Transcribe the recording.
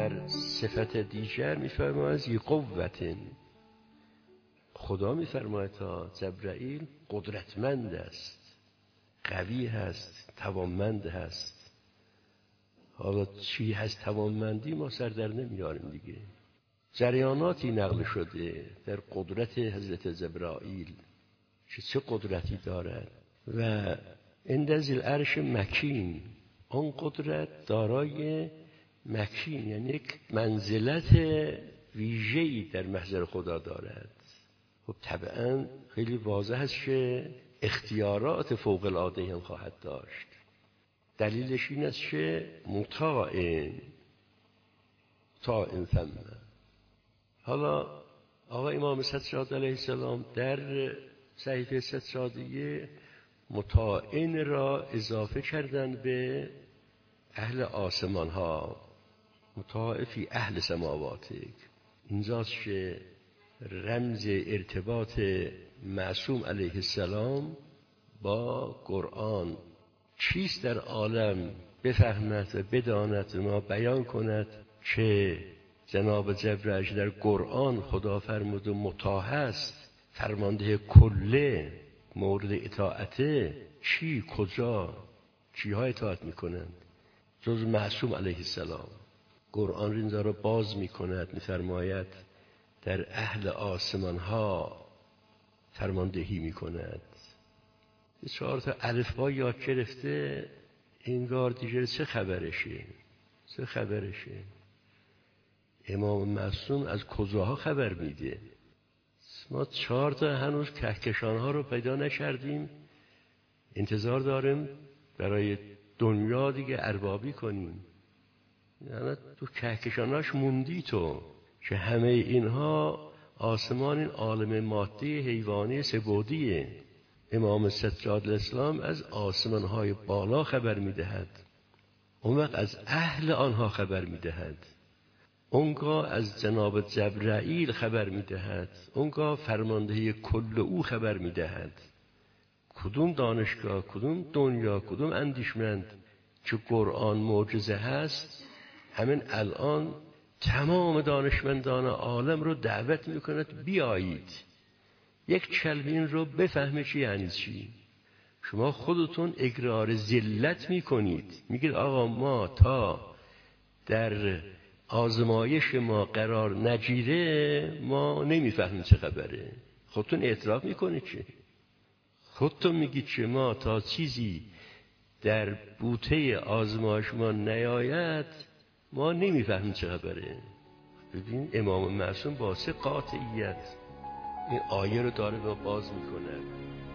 در صفت دیگر میفرماید ذی قوة. خدا میفرماید تا جبرائیل قدرتمند است، قوی هست، توانمند هست. حالا چی هست توانمندی ما سر در نمیاریم دیگه. جریاناتی نقل شده در قدرت حضرت جبرائیل که چه قدرتی دارد و عند ذی العرش مکین، آن قدرت دارای مکین یعنی یک منزلت ویژه‌ای در محضر خدا دارد. خب طبعا خیلی واضح است که اختیارات فوق العاده هم خواهد داشت. دلیلش این است که مطاع ثم. حالا آقا امام سجاد علیه السلام در صحیفه سجادیه مطاعن را اضافه کردن به اهل آسمان ها، مطاع فی اهل سماواتک. اینجاست که رمز ارتباط معصوم علیه السلام با قرآن چیست در عالم بفهمد و بداند و ما بیان کند که جناب جبرئیل در قرآن خدا فرمود و مطاع است، فرمانده کله، مورد اطاعته. چی کجا چیها اطاعت میکنند جز معصوم علیه السلام؟ قرآن اینجا را باز میکند، میفرماید در اهل آسمان ها فرماندهی میکند. 4 تا الفبا یاد گرفته، انگار دیگر چه خبرشه. امام معصوم از کجاها خبر میده؟ ما 4 تا هنوز کهکشان ها رو پیدا نکردیم، انتظار داریم برای دنیا دیگه اربابی کنیم. یعنی تو کهکشاناش موندی تو که همه اینها آسمان این عالم مادی حیوانی سه‌بعدیه. امام سجاد الاسلام از آسمانهای بالا خبر میدهد، اون وقت از اهل آنها خبر میدهد، اونگاه از جناب جبرائیل خبر میدهد، اونگاه فرماندهی کل او خبر میدهد. کدوم دانشگاه، کدوم دنیا، کدوم اندیشمند که قرآن معجزه هست، همین الان تمام دانشمندان عالم رو دعوت میکند بیایید یک کلمه این رو بفهمه چی یعنی چی. شما خودتون اقرار ذلت میکنید، میگید آقا ما تا در آزمایش ما قرار نگیره ما نمیفهمیم چه خبره. خودتون اعتراف میکنید چه؟ خودتون میگید که ما تا چیزی در بوته آزمایش ما نیاید ما نمیفهمیم چه خبره. ببین امام معصوم با چه قاطعیت این آیه رو داره با باز میکنه.